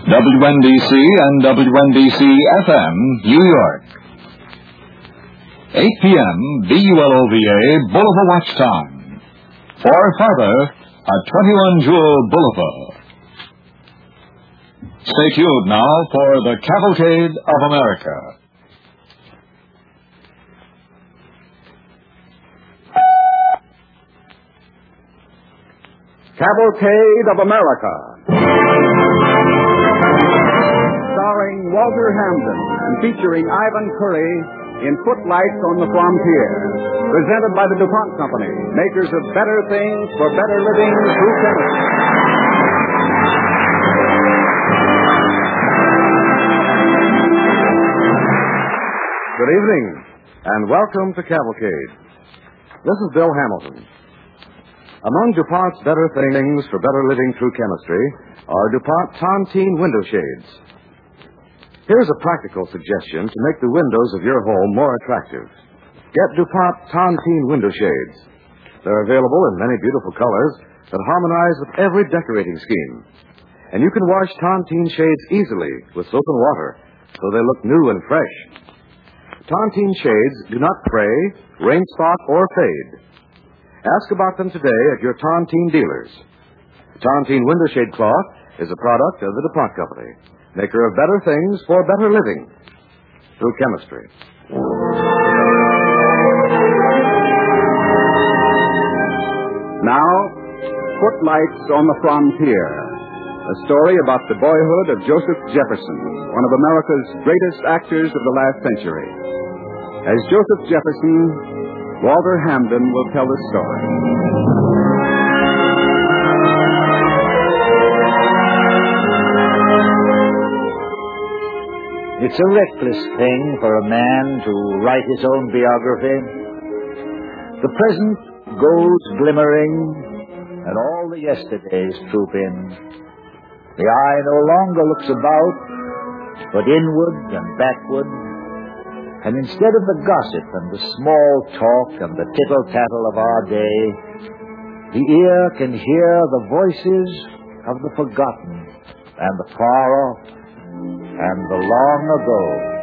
WNBC and WNBC-FM, New York. 8 p.m. BULOVA Bulova Watch Time. For father, at 21 Jewel Boulevard. Stay tuned now for the Cavalcade of America. Cavalcade of America. Starring Walter Hamden and featuring Ivan Curry in Footlights on the Frontier. Presented by the DuPont Company, makers of better things for better living through chemistry. Good evening, and welcome to Cavalcade. This is Bill Hamilton. Among DuPont's better things for better living through chemistry are DuPont Tontine window shades. Here's a practical suggestion to make the windows of your home more attractive. Get DuPont Tontine window shades. They're available in many beautiful colors that harmonize with every decorating scheme. And you can wash Tontine shades easily with soap and water so they look new and fresh. Tontine shades do not fray, rain spot, or fade. Ask about them today at your Tontine dealers. Tontine window shade cloth is a product of the DuPont Company, maker of better things for better living through chemistry. Now, Footlights on the Frontier, a story about the boyhood of Joseph Jefferson, one of America's greatest actors of the last century. As Joseph Jefferson, Walter Hamden will tell the story. It's a reckless thing for a man to write his own biography. The present goes glimmering, and all the yesterdays troop in. The eye no longer looks about, but inward and backward. And instead of the gossip and the small talk and the tittle-tattle of our day, the ear can hear the voices of the forgotten and the far off and the long ago.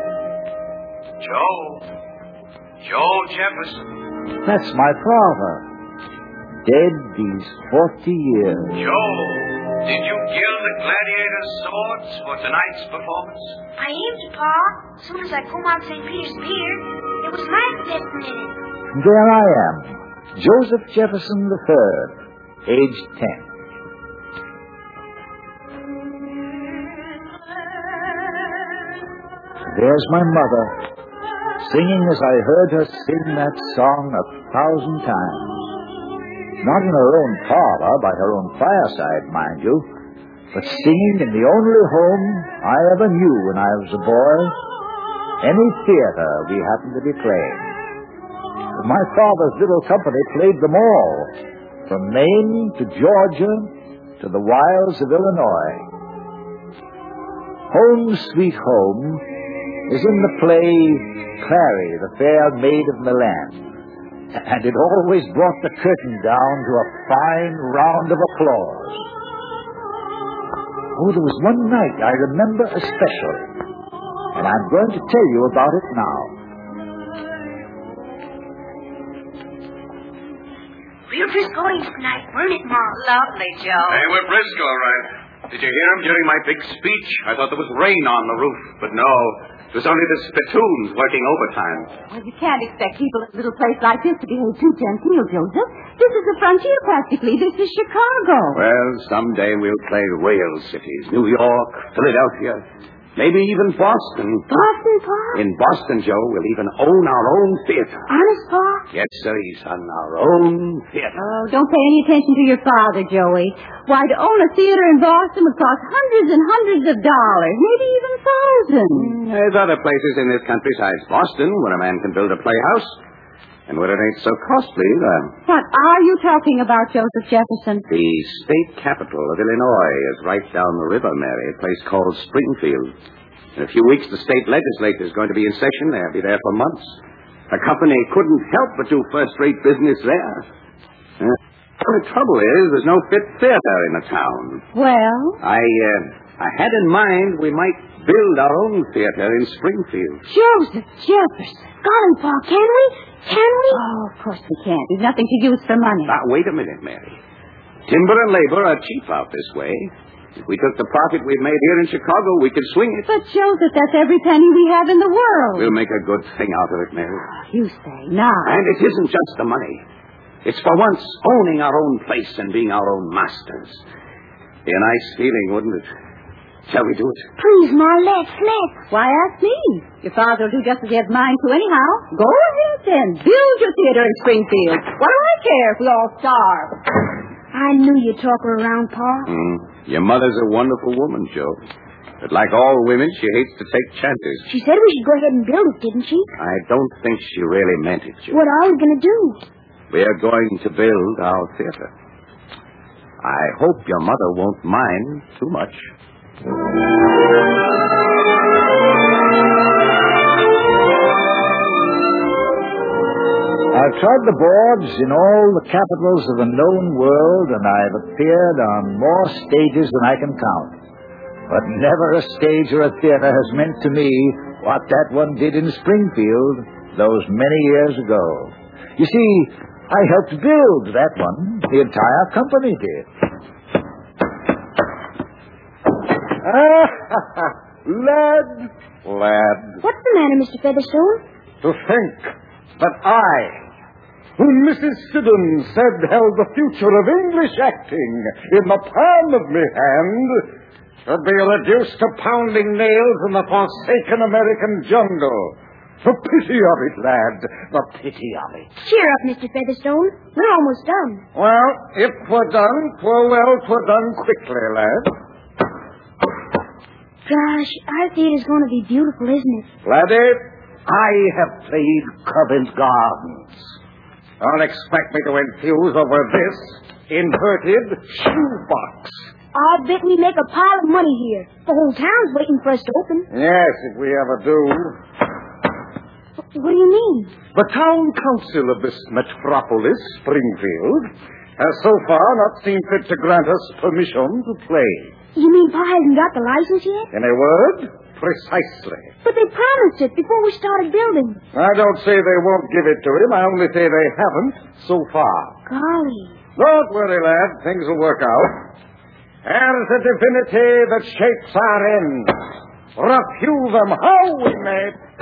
Joe Jefferson. That's my father, dead these 40 years. Joe, did you gild the gladiators' swords for tonight's performance? I aimed, Pa. As soon as I come out St. Peter's Pier, it was my best minute. There I am, Joseph Jefferson III, aged 10. There's my mother, singing as I heard her sing that song 1,000 times. Not in her own parlor, by her own fireside, mind you, but singing in the only home I ever knew when I was a boy, any theater we happened to be playing. My father's little company played them all, from Maine to Georgia to the wilds of Illinois. Home Sweet Home is in the play Clary, the Fair Maid of Milan, and it always brought the curtain down to a fine round of applause. Oh, there was one night I remember especially, and I'm going to tell you about it now. We're Briscoeing tonight, weren't it, Ma? Lovely, Joe. Hey, we're Briscoe, all right. Did you hear him during my big speech? I thought there was rain on the roof, but no. It was only the spittoons working overtime. Well, you can't expect people at a little place like this to behave too genteel, Joseph. This is the frontier, practically. This is Chicago. Well, someday we'll play whale cities. New York, Philadelphia, maybe even Boston. Boston, Pa? In Boston, Joe, we'll even own our own theater. Honest, Pa? Yes, sir, son, our own theater. Oh, don't pay any attention to your father, Joey. Why, to own a theater in Boston would cost hundreds and hundreds of dollars, maybe even thousands. There's other places in this country besides Boston where a man can build a playhouse. And where it ain't so costly, What are you talking about, Joseph Jefferson? The state capital of Illinois is right down the river, Mary, a place called Springfield. In a few weeks, the state legislature is going to be in session. They'll be there for months. A company couldn't help but do first-rate business there. The trouble is, there's no fit theater in the town. Well? I I had in mind we might build our own theater in Springfield. Joseph Jefferson. Golly, Pa, can we? Can we? Oh, of course we can't. There's nothing to use for money. Now, wait a minute, Mary. Timber and labor are cheap out this way. If we took the profit we've made here in Chicago, we could swing it. But, Joseph, that's every penny we have in the world. We'll make a good thing out of it, Mary. You say now. And it isn't just the money. It's for once owning our own place and being our own masters. Be a nice feeling, wouldn't it? Shall we do it? Please, Ma, let's. Why ask me? Your father will do just as he has mind to anyhow. Go ahead, then. Build your theater in Springfield. What do I care if we all starve? I knew you'd talk her around, Pa. Your mother's a wonderful woman, Joe. But like all women, she hates to take chances. She said we should go ahead and build it, didn't she? I don't think she really meant it, Joe. What are we going to do? We are going to build our theater. I hope your mother won't mind too much. I've trod the boards in all the capitals of the known world, and I've appeared on more stages than I can count. But never a stage or a theater has meant to me what that one did in Springfield those many years ago. You see, I helped build that one. The entire company did. Lad. What's the matter, Mr. Featherstone? To think that I, who Mrs. Siddons said held the future of English acting in the palm of my hand, should be reduced to pounding nails in the forsaken American jungle. The pity of it, lad. The pity of it. Cheer up, Mr. Featherstone. We're almost done. Well, if 'twere done, 'twere done quickly, lad. Gosh, our theater's going to be beautiful, isn't it? Laddie, I have played Covent Gardens. Don't expect me to enthuse over this inverted shoebox. I'll bet we make a pile of money here. The whole town's waiting for us to open. Yes, if we ever do. What do you mean? The town council of this metropolis, Springfield, has so far not seen fit to grant us permission to play. You mean Pa hasn't got the license yet? In a word, precisely. But they promised it before we started building. I don't say they won't give it to him. I only say they haven't so far. Golly. Don't worry, lad. Things will work out. There's a divinity that shapes our ends. Refuse them how we may.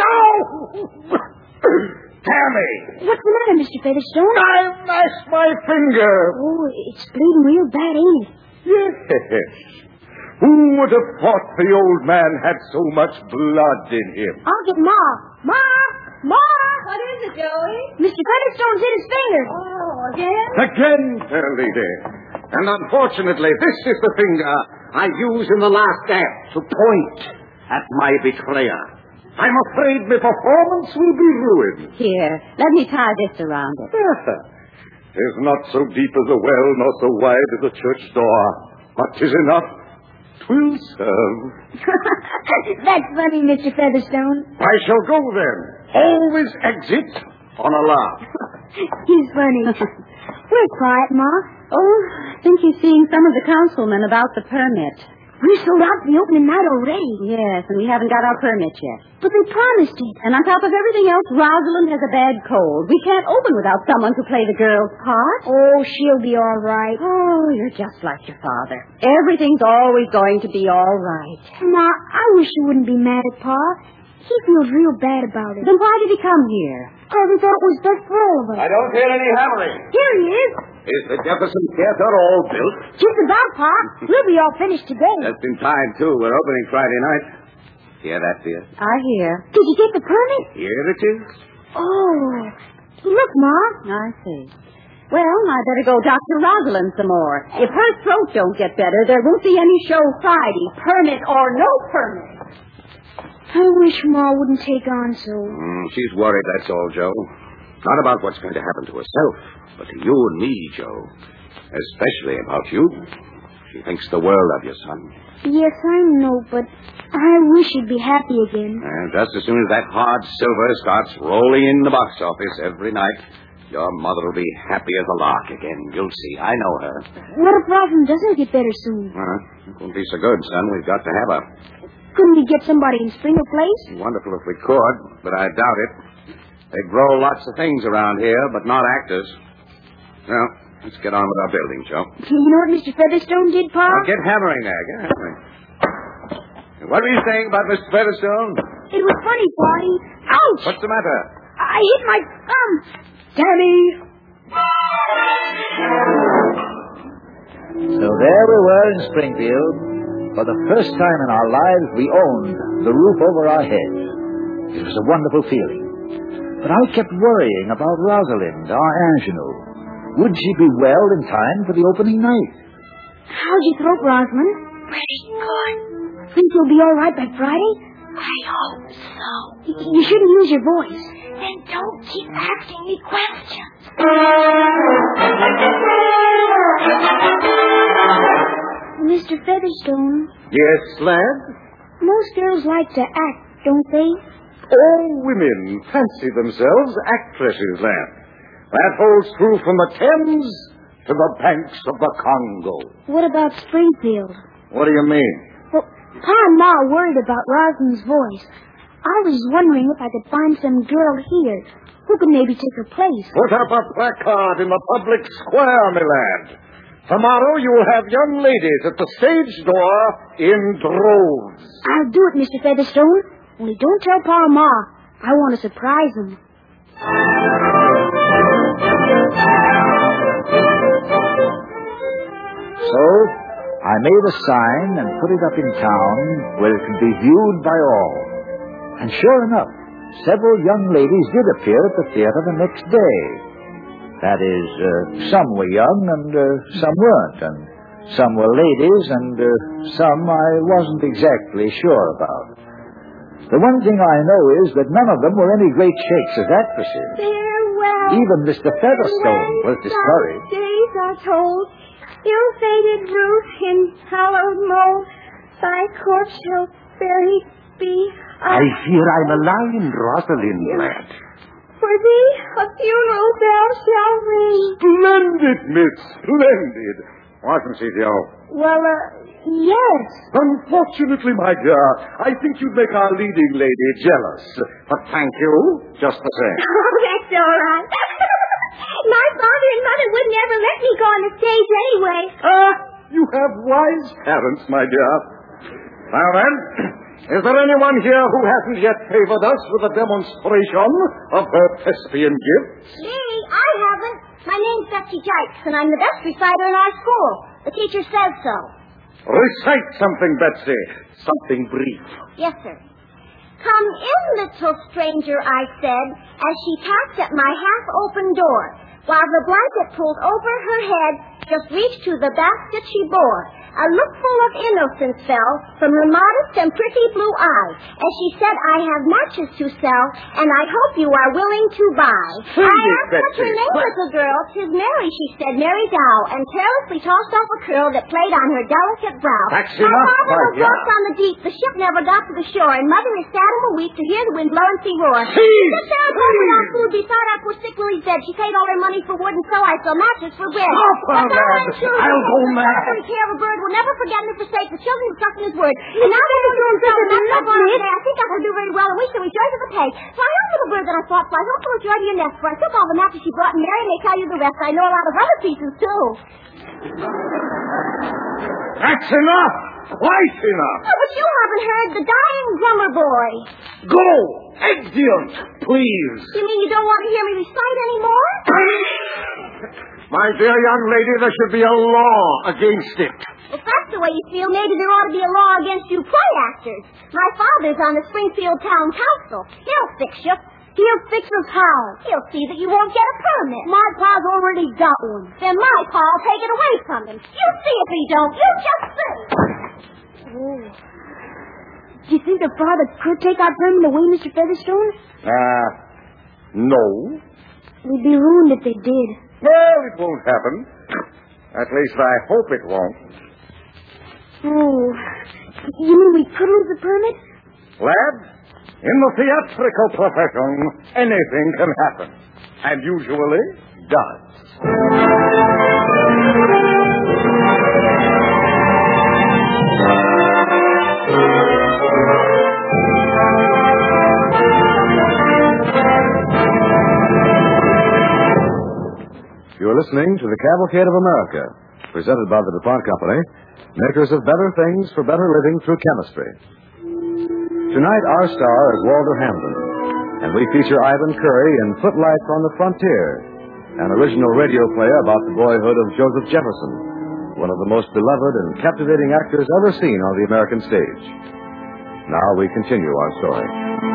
No! Tammy! What's the matter, Mr. Featherstone? I mashed my finger. Oh, it's bleeding real bad, ain't it? Yes. Who would have thought the old man had so much blood in him? I'll get Ma. Ma! Ma! What is it, Joey? Mr. Featherstone's hit his finger. Oh, again? Again, fair lady. And unfortunately, this is the finger I used in the last act to point at my betrayer. I'm afraid my performance will be ruined. Here, let me tie this around it. Tis not so deep as a well, nor so wide as a church door. But 'tis enough. 'Twill serve. That's funny, Mr. Featherstone. I shall go then. Always exit on a laugh. He's funny. We're quiet, Ma. Oh, I think he's seeing some of the councilmen about the permit. We sold out for the opening night already. Yes, and we haven't got our permit yet. But they promised it. And on top of everything else, Rosalind has a bad cold. We can't open without someone to play the girl's part. Oh, she'll be all right. Oh, you're just like your father. Everything's always going to be all right. Ma, I wish you wouldn't be mad at Pa. He feels real bad about it. Then why did he come here? Because he thought it was best for all of us. I don't hear any hammering. Here he is. Is the Jefferson Theater all built? Just about, Pa. We'll be all finished today. Just in time, too. We're opening Friday night. Hear that, dear? I hear. Did you get the permit? Here it is. Oh. Look, Ma. I see. Well, I better go Dr. Rosalind some more. If her throat don't get better, there won't be any show Friday, permit or no permit. I wish Ma wouldn't take on so. She's worried, that's all, Joe. Not about what's going to happen to herself, but to you and me, Joe. Especially about you. She thinks the world of you, son. Yes, I know, but I wish you'd be happy again. And just as soon as that hard silver starts rolling in the box office every night, Your mother will be happy as a lark again. You'll see. I know her. What if Rosalind doesn't get better soon? It won't be so good, son. We've got to have her. Couldn't we get somebody in Springer Place? Wonderful if we could, but I doubt it. They grow lots of things around here, but not actors. Well, let's get on with our building, Joe. You know what Mr. Featherstone did, Pa? Now, get hammering there. Get hammering. What were you saying about Mr. Featherstone? It was funny, Pa. Ouch! What's the matter? I hit my thumb. Daddy! So there we were in Springfield. For the first time in our lives, we owned the roof over our heads. It was a wonderful feeling. But I kept worrying about Rosalind, our ingenue. Would she be well in time for the opening night? How's your throat, Rosalind? Pretty good. Think you'll be all right by Friday? I hope so. You shouldn't use your voice. Then don't keep asking me questions. Mr. Featherstone, Yes, lad? most girls like to act, don't they? All women fancy themselves actresses, lad. That holds true from the Thames to the banks of the Congo. What about Springfield? What do you mean? Well, Pa and Ma are worried about Rosalind's voice. I was wondering if I could find some girl here who could maybe take her place. Put up a placard in the public square, my lad. Tomorrow you will have young ladies at the stage door in droves. I'll do it, Mr. Featherstone. Only don't tell Pa or Ma. I want to surprise them. So I made a sign and put it up in town where it could be viewed by all. And sure enough, several young ladies did appear at the theater the next day. That is, some were young and some weren't, and some were ladies and some I wasn't exactly sure about. The one thing I know is that none of them were any great shakes as actresses. Farewell. Even Mr. Featherstone was discouraged. Days are told, ill-fated roof in hallowed mold, thy corpse shall buried be. I fear I'm alive, Rosalind, lad. For thee a funeral bell shall ring. Splendid, miss, splendid. Wasn't she, Joe? Well, yes. Unfortunately, my dear, I think you'd make our leading lady jealous. But thank you, just the same. Oh, that's all right. My father and mother would never let me go on the stage anyway. You have wise parents, my dear. Now then, is there anyone here who hasn't yet favored us with a demonstration of her thespian gifts? Me? I haven't. My name's Betsy Jikes, and I'm the best reciter in our school. The teacher says so. Recite something, Betsy. Something brief. Yes, sir. Come in, little stranger, I said, as she tapped at my half-open door, while the blanket pulled over her head just reached to the basket she bore. A look full of innocence fell from her modest and pretty blue eyes as she said, I have matches to sell, and I hope you are willing to buy. I asked what's her name, little girl. 'Tis Mary, she said, Mary Dow, and carelessly tossed off a curl that played on her delicate brow. That's My enough, father was my dear. lost on the deep. The ship never got to the shore, and mother is sad and will weep to hear the wind blow and sea roar. Please, She said, without food, beside our poor sick Lily's bed. She paid all her money for wood, and so I sell matches for bread. Stop, That's all Lad. I'm sure. I'll go mad. Every care of a bird will never forget and forsake the children who trust in his word. And now that he's doing so much up on today, I think I can do very well, and we shall rejoice at the pay. So I asked the bird that I thought flies, hope you'll enjoy your nest, for I took all the matches she brought, and Mary may tell you the rest. I know a lot of other pieces, too. That's enough. Quite enough. Oh, but you haven't heard the dying drummer boy. Go. Exeunt, please. You mean you don't want to hear me recite anymore? My dear young lady, there should be a law against it. If that's the way you feel, maybe there ought to be a law against you play actors. My father's on the Springfield Town Council. He'll fix you. He'll fix us how? He'll see that you won't get a permit. My pa's already got one. Then my pa'll take it away from him. You see if he don't. You just see. Oh. Do you think the father could take our permit away, Mr. Featherstone? No. We'd be ruined if they did. Well, it won't happen. At least I hope it won't. Oh. You mean we could lose the permit? Lad, in the theatrical profession, anything can happen. And usually does. You're listening to the Cavalcade of America, presented by the DuPont Company, makers of better things for better living through chemistry. Tonight, our star is Walter Hamden, and we feature Ivan Curry in Footlights on the Frontier, an original radio play about the boyhood of Joseph Jefferson, one of the most beloved and captivating actors ever seen on the American stage. Now we continue our story.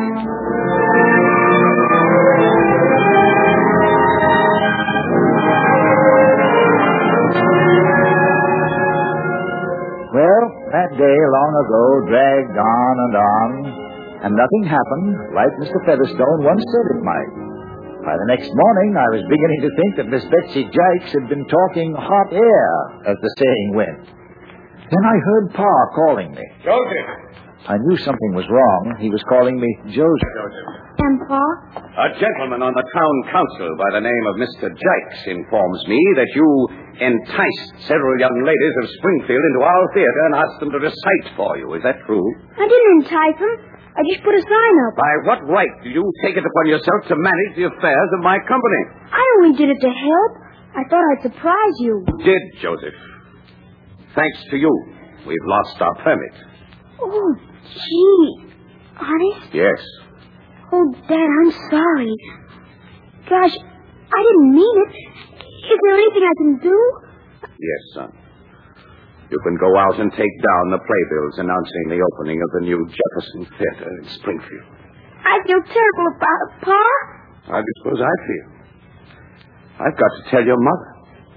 Well, that day long ago dragged on, and nothing happened like Mr. Featherstone once said it might. By the next morning, I was beginning to think that Miss Betsy Jikes had been talking hot air, as the saying went. Then I heard Pa calling me. Joseph! I knew something was wrong. He was calling me Joseph. And, Pa? A gentleman on the town council by the name of Mr. Jikes informs me that you enticed several young ladies of Springfield into our theater and asked them to recite for you. Is that true? I didn't entice him. I just put a sign up. By what right do you take it upon yourself to manage the affairs of my company? I only did it to help. I thought I'd surprise you. Did, Joseph. Thanks to you, we've lost our permit. Oh, gee. Honest? Yes. Oh, Dad, I'm sorry. Gosh, I didn't mean it. Is there anything I can do? Yes, son. You can go out and take down the playbills announcing the opening of the new Jefferson Theater in Springfield. I feel terrible about it, Pa. How do you suppose I feel? I've got to tell your mother.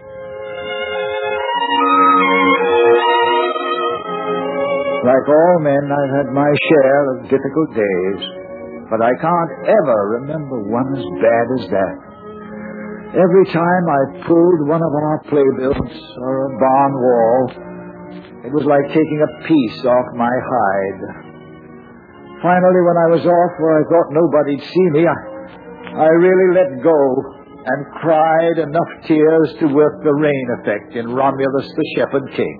Like all men, I've had my share of difficult days, but I can't ever remember one as bad as that. Every time I pulled one of our playbills or a barn wall, it was like taking a piece off my hide. Finally, when I was off where I thought nobody'd see me, I really let go and cried enough tears to work the rain effect in Romulus the Shepherd King.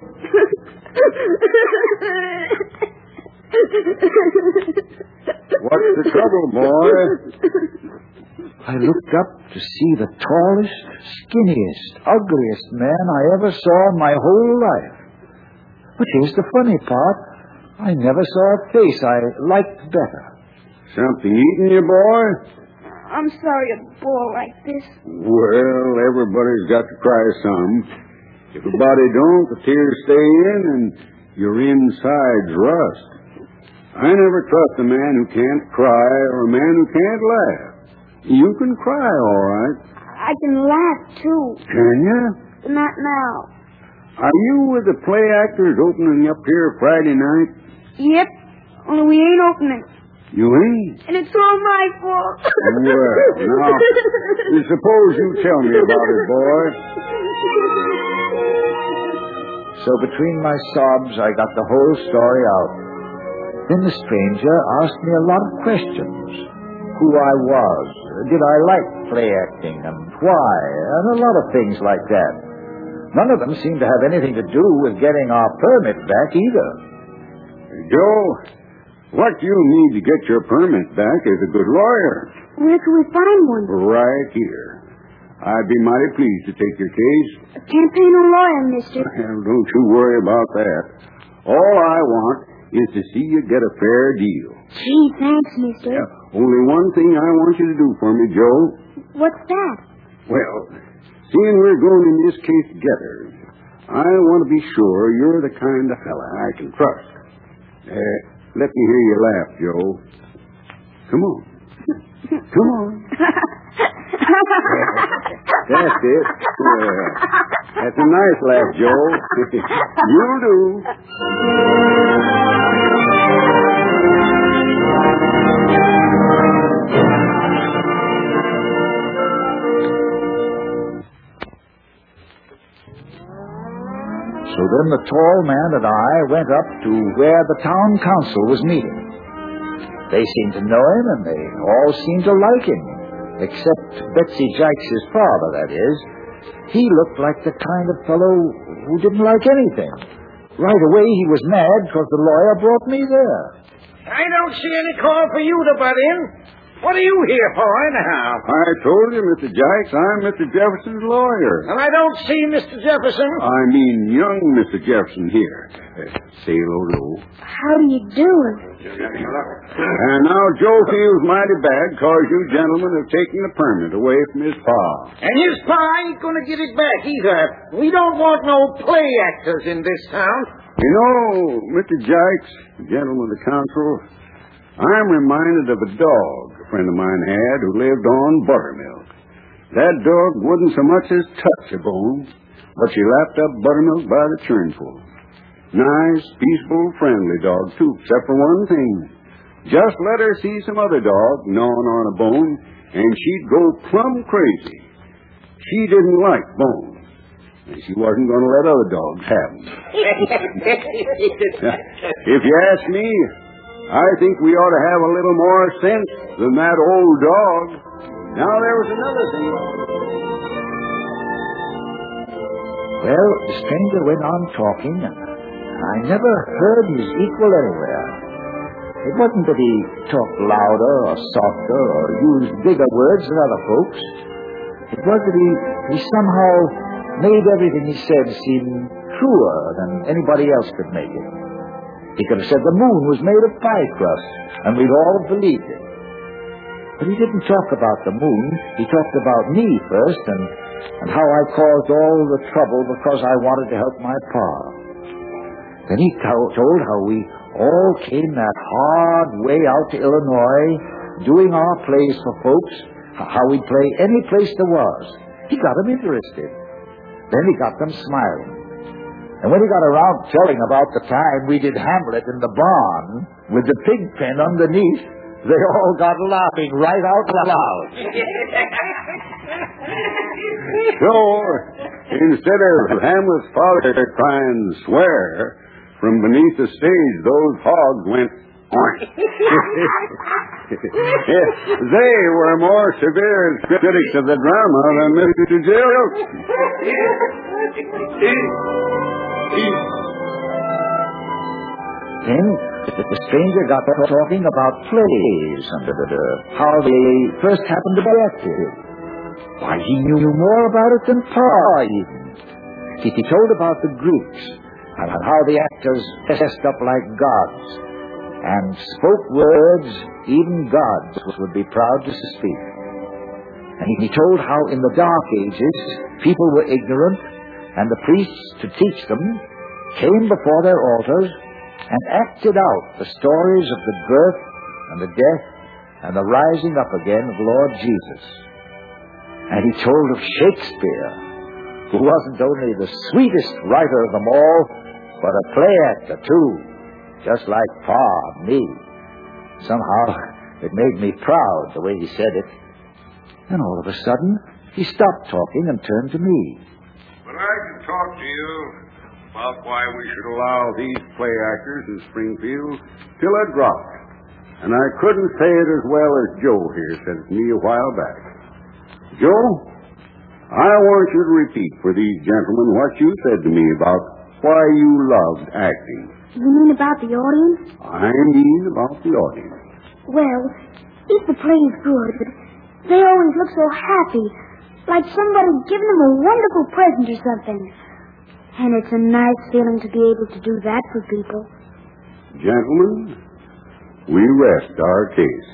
What's the trouble, boy? I looked up to see the tallest, skinniest, ugliest man I ever saw in my whole life. But here's the funny part. I never saw a face I liked better. Something eating you, boy? I'm sorry to bore like this. Well, everybody's got to cry some. If a body don't, the tears stay in and your insides rust. I never trust a man who can't cry or a man who can't laugh. You can cry, all right. I can laugh, too. Can you? But not now. Are you with the play actors opening up here Friday night? Yep. Only we ain't opening. You ain't? And it's all my fault. Well, now, suppose you tell me about it, boy. So between my sobs, I got the whole story out. Then the stranger asked me a lot of questions. Who I was, did I like play acting, and why, and a lot of things like that. None of them seemed to have anything to do with getting our permit back either. Joe, what you need to get your permit back is a good lawyer. Where can we find one? Right here. I'd be mighty pleased to take your case. I can't pay no lawyer, mister. Well, don't you worry about that. All I want is to see you get a fair deal. Gee, thanks, mister. Only one thing I want you to do for me, Joe. What's that? Well, seeing we're going in this case together, I want to be sure you're the kind of fella I can trust. Let me hear you laugh, Joe. Come on. Come on. That's it. That's a nice laugh, Joe. You'll do. So then the tall man and I went up to where the town council was meeting. They seemed to know him, and they all seemed to like him. Except Betsy Jykes' father, that is. He looked like the kind of fellow who didn't like anything. Right away he was mad because the lawyer brought me there. I don't see any call for you to butt in. What are you here for, anyhow? I told you, Mr. Jykes, I'm Mr. Jefferson's lawyer. And I don't see Mr. Jefferson. I mean young Mr. Jefferson here. Say hello, Joe. How do you do? And now Joe feels mighty bad because you gentlemen have taken the permit away from his pa. And his pa ain't going to get it back either. We don't want no play actors in this town. You know, Mr. Jykes, gentlemen of the council, I'm reminded of a dog a friend of mine had who lived on buttermilk. That dog wouldn't so much as touch a bone, but she lapped up buttermilk by the churnful. Nice, peaceful, friendly dog, too, except for one thing. Just let her see some other dog gnawing on a bone, and she'd go plumb crazy. She didn't like bones, and she wasn't going to let other dogs have them. If you ask me, I think we ought to have a little more sense than that old dog. Now, there was another thing. Well, the stranger went on talking, and I never heard his equal anywhere. It wasn't that he talked louder or softer or used bigger words than other folks. It was that he somehow made everything he said seem truer than anybody else could make it. He could have said the moon was made of pie crust, and we'd all have believed it. But he didn't talk about the moon. He talked about me first, and how I caused all the trouble because I wanted to help my pa. Then he told how we all came that hard way out to Illinois, doing our plays for folks, how we'd play any place there was. He got them interested. Then he got them smiling. And when he got around telling about the time we did Hamlet in the barn with the pig pen underneath, they all got laughing right out loud. So, instead of Hamlet's father crying swear, from beneath the stage, those hogs went oink. They were more severe critics of the drama than Mr. Jykes. Then the stranger got talking about plays and how they first happened to be acted. Why, he knew more about it than Pa even. He told about the Greeks and how the actors dressed up like gods and spoke words even gods would be proud to speak. And he told how in the Dark Ages people were ignorant, and the priests to teach them came before their altars and acted out the stories of the birth and the death and the rising up again of Lord Jesus. And he told of Shakespeare, who wasn't only the sweetest writer of them all, but a play actor, too, just like Pa and me. Somehow, it made me proud, the way he said it. And all of a sudden, he stopped talking and turned to me. But I can talk to you about why we should allow these play actors in Springfield till a drop. And I couldn't say it as well as Joe here said it to me a while back. Joe, I want you to repeat for these gentlemen what you said to me about why you loved acting. You mean about the audience? I mean about the audience. Well, if the play is good, they always look so happy, like somebody giving them a wonderful present or something. And it's a nice feeling to be able to do that for people. Gentlemen, we rest our case.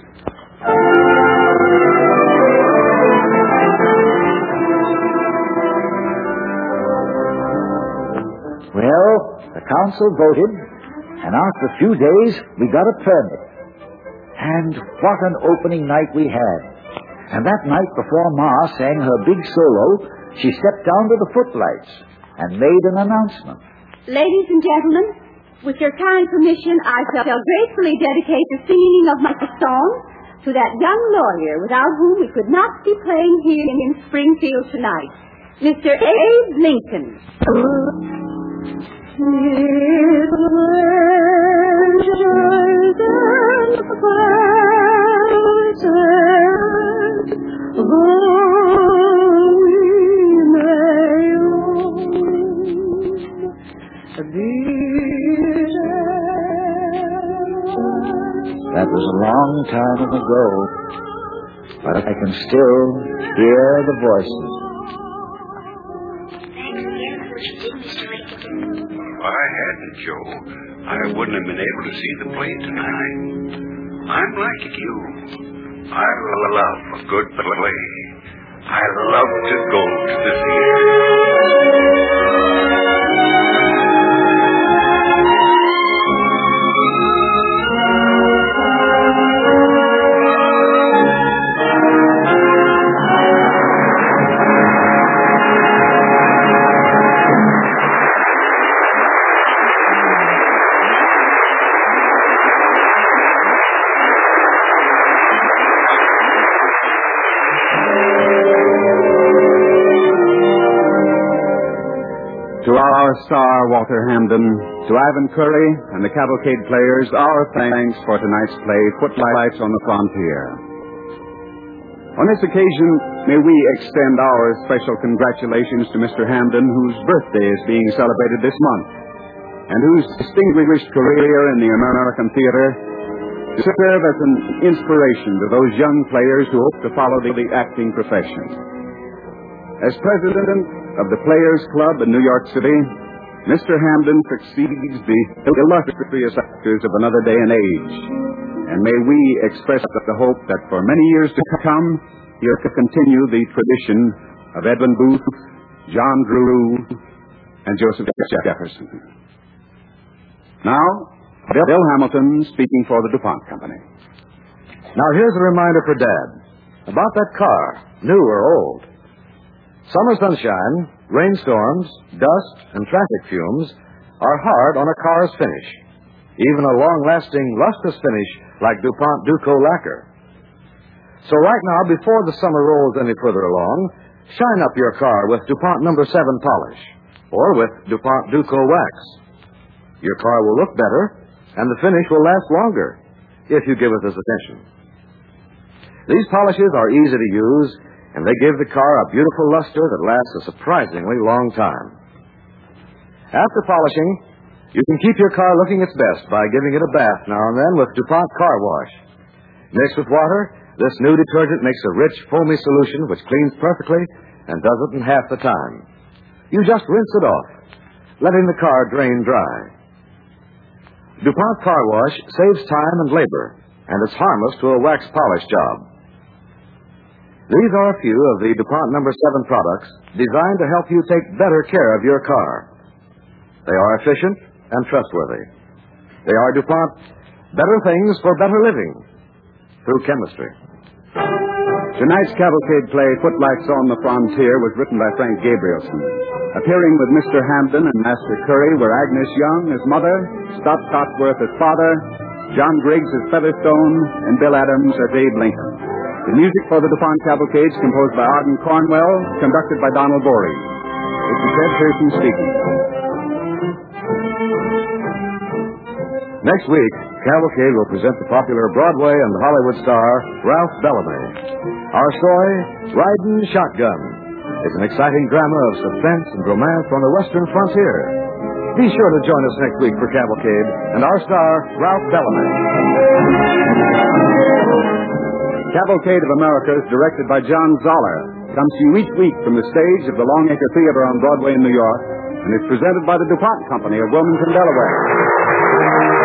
Well, the council voted, and after a few days, we got a permit. And what an opening night we had. And that night, before Ma sang her big solo, she stepped down to the footlights and made an announcement. Ladies and gentlemen, with your kind permission, I shall gratefully dedicate the singing of my song to that young lawyer without whom we could not be playing here in Springfield tonight, Mr. Abe Lincoln. long time ago, but I can still hear the voices. If I hadn't, Joe, I wouldn't have been able to see the play tonight. I'm like you. I love a good play. I love to go to the theater. To our star, Walter Hampden, to Ivan Curry and the Cavalcade players, our thanks for tonight's play, Footlights on the Frontier. On this occasion, may we extend our special congratulations to Mr. Hampden, whose birthday is being celebrated this month, and whose distinguished career in the American theater to serve as an inspiration to those young players who hope to follow the acting profession. As president of the Players Club in New York City, Mr. Hampden succeeds the illustrious actors of another day and age. And may we express the hope that for many years to come, he'll continue the tradition of Edwin Booth, John Drew, and Joseph Jefferson. Now, Bill Hamilton speaking for the DuPont Company. Now, here's a reminder for Dad about that car, new or old. Summer sunshine, rainstorms, dust, and traffic fumes are hard on a car's finish. Even a long-lasting, lustrous finish like DuPont Duco lacquer. So right now, before the summer rolls any further along, shine up your car with DuPont No. 7 polish or with DuPont Duco wax. Your car will look better, and the finish will last longer if you give it this attention. These polishes are easy to use, and they give the car a beautiful luster that lasts a surprisingly long time. After polishing, you can keep your car looking its best by giving it a bath now and then with DuPont Car Wash. Mixed with water, this new detergent makes a rich, foamy solution which cleans perfectly and does it in half the time. You just rinse it off, letting the car drain dry. DuPont Car Wash saves time and labor, and it's harmless to a wax polish job. These are a few of the DuPont No. 7 products designed to help you take better care of your car. They are efficient and trustworthy. They are DuPont better things for better living through chemistry. Tonight's cavalcade play, Footlights on the Frontier, was written by Frank Gabrielson. Appearing with Mr. Hampden and Master Curry were Agnes Young as mother, Scott Cotsworth as father, John Griggs as Featherstone, and Bill Adams as Abe Lincoln. The music for the DuPont Cavalcade is composed by Arden Cornwell, conducted by Donald Voorhees. This is Ed Pearson speaking. Next week, Cavalcade will present the popular Broadway and Hollywood star, Ralph Bellamy. Our story, Riding Shotgun, is an exciting drama of suspense and romance on the western frontier. Be sure to join us next week for Cavalcade and our star, Ralph Bellamy. Cavalcade of Americas, directed by John Zoller, comes to you each week from the stage of the Longacre Theater on Broadway in New York and is presented by the DuPont Company of Wilmington, Delaware.